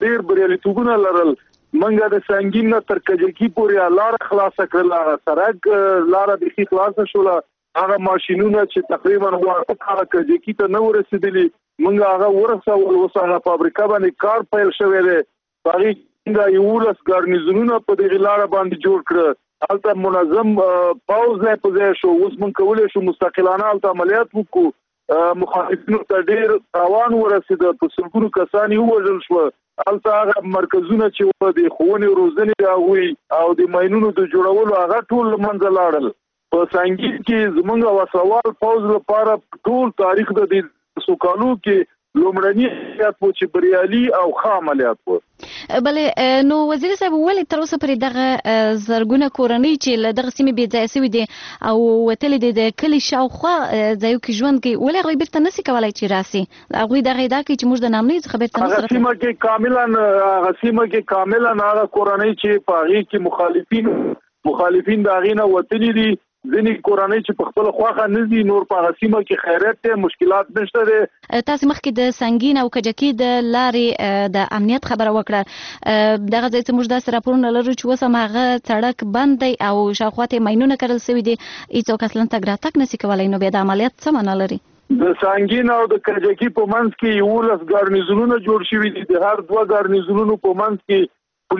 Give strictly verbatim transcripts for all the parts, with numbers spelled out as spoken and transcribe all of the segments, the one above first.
ډېر بریالیتوبونه لرل. منګه د سنگین تر کجکی پورې لار خلاص کړل، سرک لار د خلاص شول. هغه ماشينونه چې تقریبا ورته کار کجکی ته نو رسیدلی منګه هغه ورسول، اوس هغه فابریکه باندې کار پیل شوی دی. باغی څنګه یو لس ګارنیزونونه په دې لار باندې جوړ کړ، هلته منظم پاوز نه پځه شو. اوس من کولای شو مستقلانه هلته عملیات وکړو. مخالفینو ته ډېر تاوان ورسېد، په سلګونو کسان ووژل شو. هلته هغه مرکزونه چې د ښوونې روزنې راغوي او د ماینونو د جوړولو هغه ټول له منځه لاړل. په سنگین کې زمونږ وسوال پوز لپاره ټول تاریخ د دې سوکالو کې لومړنی عملیات و چې بریالي او ښه عملیات و. بلې نو وزیر صاحب ولې تر اوسه پورې دغه زرګونه کورنۍ چې له دغه سیمې بې ځایه سوي دي او وتلي دي د کلي شاوخوا ځایو کې ژوند کوي، ولې هغوی بیرته نسي کولی چې راسي؟ هغوی دغه ادعا کوي چې موږ د نامنۍ څخه بیرته نه هغه سیمه کې کاملا هغه سیمه کې کاملا هغه کورنۍ چې په هغې کې مخالفین مخالفین د هغې نه وتلي دي. ځینې کورنۍ چې په خپل خواخه نه دي، نور په هغه سیمه کې خیرات دی، مشکلات نشته دی. تاسو مخکې د سنگین او کجکي د لارې د امنیت خبره وکړه. دغه ځای ته موږ داسې راپورونه لرو چې اوس هم هغه سړک بند دی او شاوخوا ته ماینونه کرل سوي دي، هېڅوک اصلا تګ راتګ نسي کولی. نو بیا د عملیات څه معنا لري؟ د سنگین او د کجکي په منځ کې یولس ګارنیزونونه جوړ شوي دي. د هر دوه ګارنیزونونو په منځ کې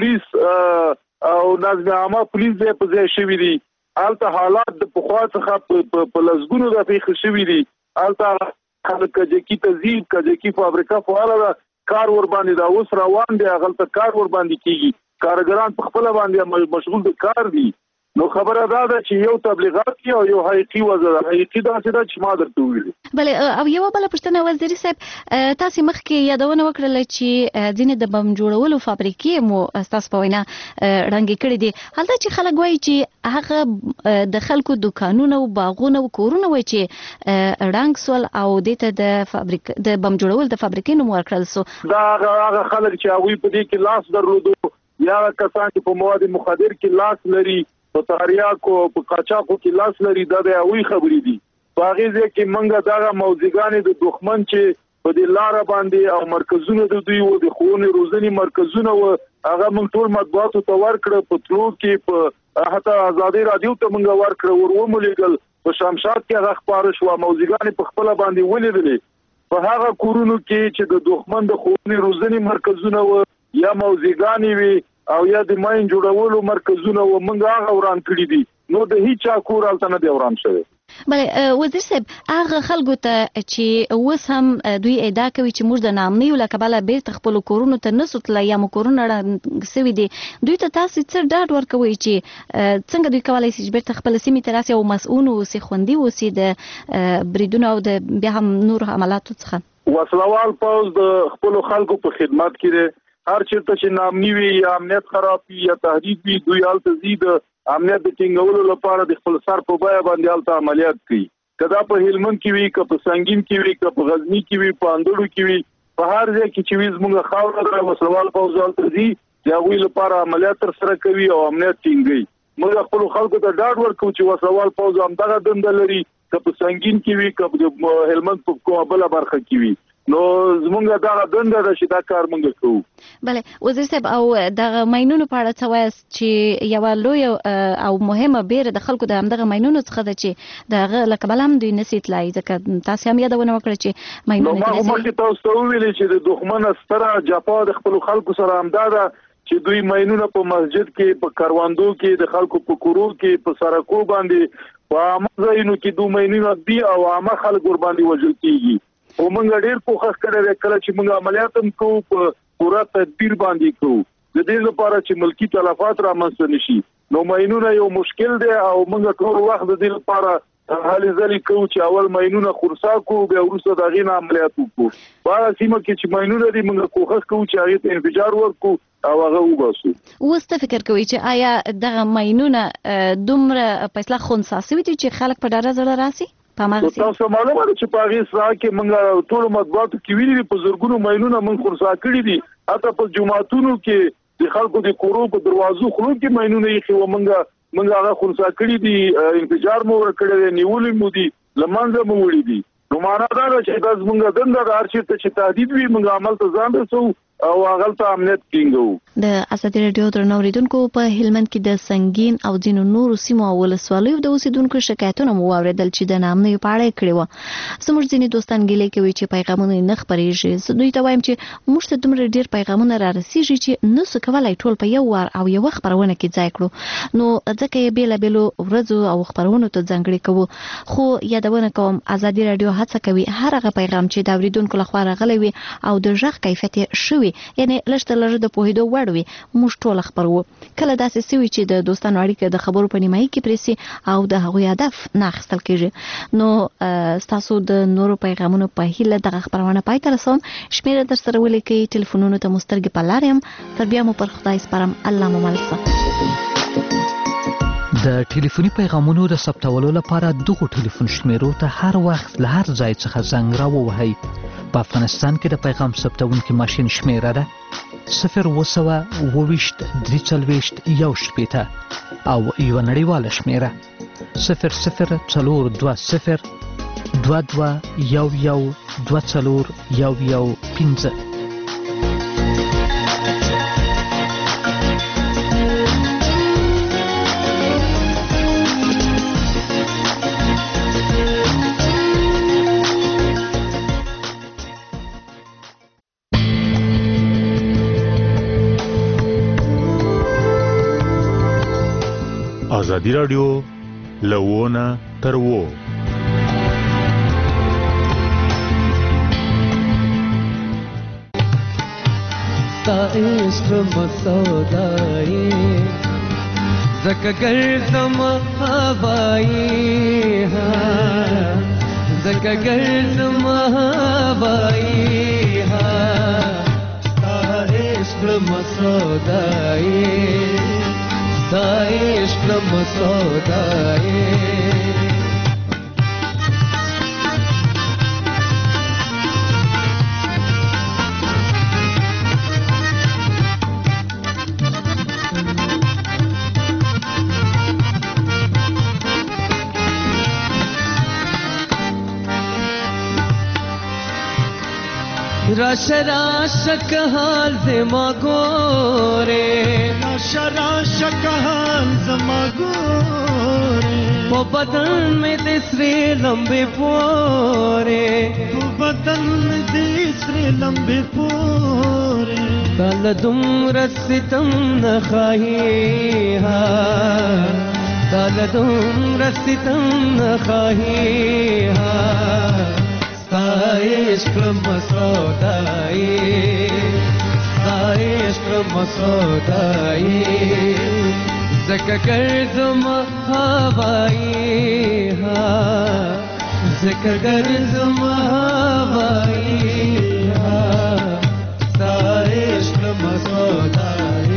پولیس او نظم عامه پولیس ځای په ځای شوي دي. هلته حالات د پخوا څخه په لسګونو د پیښې شوي دي. هلته خلک کجکي ته ځي، کجکي فابریکه فعاله ده، کار ور باندې دا اوس روان دی، هغلته کار ور باندې کیږي. کارګران په خپله باندې مشغول د کار دي. نو خبره دا ده چې یو تبلیغات کې او یو حقیقي وضع ده. حقیقي داسې ده چې ما درته وویلې. بلې او یوه بله پوښتنه وزیري صاحب، تاسې مخکې یادونه وکړله چې ځینې د بم جوړولو فابریکې مو ستاسو په وینا ړنګې کړي دي. هلته چې خلک وایي چې هغه د خلکو دوکانونه او باغونه او کورونه وایي چې ړنګ سول او دې ته د فابریک د بم جوړول د فابریکې نوم ورکړل سو. دا هغه خلک چې هغوی په دې کې لاس درلودو، یا کسان چې په مواد مخدر کې لاس لري، په تاریاکو په قاچاقو کې لاس لري، دا د هغوی خبرې دي. په هغې ځای کې موږ دغه موضوعګانې د دښمن چې په دې لاره باندې او مرکزونه د دوی و، د ښوونې روزنې مرکزونه و، هغه موږ ټول مطبوعاتو ته ورکړه. په تلو کې په حتی ازادۍ راډیو ته موږ ورکړه، ور ومولیږل. په شمشاد کې هغه خپاره شوه، موضوعګانې په خپله باندې ولیدلې. په هغه کورونو کې چې د دښمن د ښوونې روزنې مرکزونه و، یا موضوعګانې وي او یا د ماین جوړولو مرکزونه و، موږ هغه وران کړي دي. نو د هیچا کور هلته نه دی وران شوی. بله وزیر صاحب، هغه خلکو ته چې اوس هم دوی ادعا کوي چې موږ د نامنیو له کبله بیرته خپلو کورونو ته نسو تللی یا مو کورونه ړنګ سوي دي، دوی ته تاسې څه ډاډ ورکوئ چې څنګه دوی کولی شي چې بیرته خپله سیمې ته راسي او مسؤون اوسي، خوندي اوسي د بریدونو او د بیا هم نورو حملاتو څخه؟ وسلوال پوځ د خپلو خلکو په خدمت کې دی. هر چېرته چې نامني وي یا امنیت خراب وي یا تهدید وي، دوی هلته ځي د امنیت د ټینګولو لپاره د خپل سر په بیه باندې هلته عملیات کوي. که دا په هلمند کې وي، که په سنگین کې وي، که په غزني کې وي، په اندړو کې وي، په هر ځای کې چې وي زموږ خاوره ده، وسلوال پوځ هلته ځي، د هغوی لپاره عملیات ترسره کوي او امنیت ټینګوي. موږ خپلو خلکو ته ډاډ ورکوو چې وسلوال پوځ همدغه دنده لري، که په سنگین کې وي، که په هلمند په کومه بله برخه کې وي. نو زمونږ دغه دنده ده چې دا کار مونږ کوو. بله وزیر صاحب، او دغه ماینونو په اړه څه وایاست چې یوه لویه او مهمه بیره د خلکو د همدغه ماینونو څخه ده چې د هغه له کبله هم دوی نسي تلای، ځکه تاسې هم یادونه وکړه چې ماینونه نو ما مخکې تاسو ته وویلې چې د دښمن ستره جفا د خپلو خلکو سره همدا ده چې دوی ماینونه په مسجد کې، په کروندو کې، د خلکو په کورو کې، په سړکو باندې، په عامه ځایونو کې دوی ماینونه دي او عامه خلک ورباندې وژل کېږي. او موږ ډېر کوښښ کړی دی کله چې موږ عملیات هم کوو په پوره تدبیر باندې کوو، د دې لپاره چې ملکي تلفات رامنځته نشي. نو ماینونه یو مشکل دی او موږ ټول وخت د دې لپاره هلې ځلې کوو چې اول ماینونه خرسا کوو، بیا وروسته د هغې نه عملیات وکړو. په هغه سیمه کې چې ماینونه دي موږ کوښښ کوو چې هغې ته انفجار ورکړو او هغه وباسو. اوس ته فکر کوئ چې آیا دغه ماینونه دومره په اصطلاح خنثی سوي دي چې خلک په ډاره زړه راسي؟ تاسو معلومه ده چې په هغې ساحه کې موږ ټولو مطبوعاتو کې ویلي دي، په زرګونو ماینونه موږ خرسا کړي دي. حتی په جوماتونو کې د خلکو د کورو په دروازو خلو کې ماینونه ایښي وو، موږ موږ هغه خرسا کړي دي، انفجار مو ورکړی دی، نیولي مو دي، له منځه مو وړي دي. نو معنا دا ده چې دا زموږ دنده ده، هر چېرته چې تهدید وي موږ عمل ته ځان رسوو او هغه ته امنیت ټینګو. د ازادي راډیو درنو اوریدونکو په هلمند کې د سنگین او ځینو نورو سیمو او ولسوالیو د اوسیدونکو شکایتونه مو واوریدل چې د نامنۍ په اړه کړي وو. زموږ ځینې دوستان ګیلې کوي چې پیغامونه نه خپرېږي. زه دوی ته وایم چې موږ ته دومره ډېر پیغامونه را رسیږي چې نه څه کولای ټول په یو وار او یو خبرونه کې ځای کړو، نو ځکه یې بیلابېلو ورځو او خبرونو ته ځانګړي کوو. خو یادونه کوم ازادي راډیو هڅه کوي هر هغه پیغام چې د اوریدونکو لخوا راغلی وي او د غږ کیفیت شوی یعنی لږ تر لږه د پوهېدو وړ وي موږ ټول خبرو. کله داسې سوي چې د دوستانو اړیکه د خبرو په نیمایي کې پرېسي او د هغوی هدف نه اخیستل کېږي. نو ستاسو د نورو پیغامونو په هیله دغه خبرونه پای ته رسوم. شمیره در سره ولیکئ، ټلیفونونو ته مو سترګې په لار یم. تر بیا مو پر خدای سپارم. الله مو مل شه. د ټلیفوني پیغامونو د ثبتولو لپاره دغو ټلیفون شمیرو ته هر وخت له هر ځای څخه زنګ راووهئ. په افغانستان کې د پیغام ثبتونکي ماشین شمیره ده صفر اوه سوه اوه ویشت درې څلوېښت یو شپېته او یوه نړیواله شمیره صفر صفر څلور دوه صفر دوه دوه یو یو دوه څلور یو یو پنځه. ازادي راډیو لوونه تر وو. ستا عشق مسودایی زکه ګرځم هوایی زکه ګرځم هوایی ستا عشق مسودایی ستا عشق مسودایی. راشه راشه که حال زما گوره راشه راشه که حال زما گوره په بدن میں دسری لمبے پورے په بدن میں دسری لمبے پورے تال دمر ستم نخواهی ها تال دمر ستم نخواهی ها ستا عشق مسودایی ستا عشق مسودایی زکه ګرځم هوایی ها زکه ګرځم هوایی ها ستا عشق مسودایی.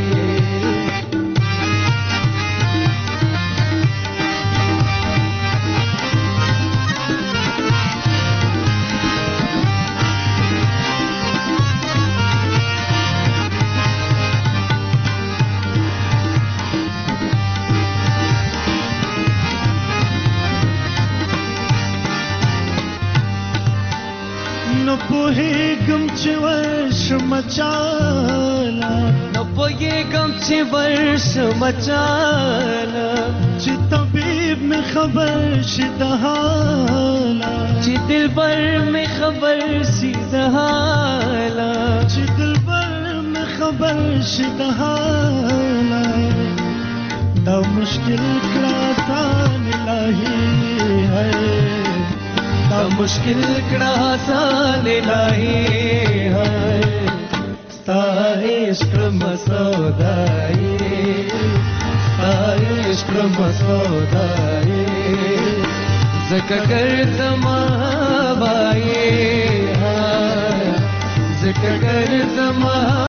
نو پوهېږم چې ورشم چاله نو پوهېږم چې ورشم چاله چې طبیب مې خبر شي د حاله چې دلبر مې خبر شي د حاله چې دلبر مې خبر شي د حاله دا مشکل کړه آسان الهي ہے دا مشکل کړه آسان الهي ہے ستا عشق مسودایی ستا عشق مسودایی زکه ګرځم هوایی زکه ګرځم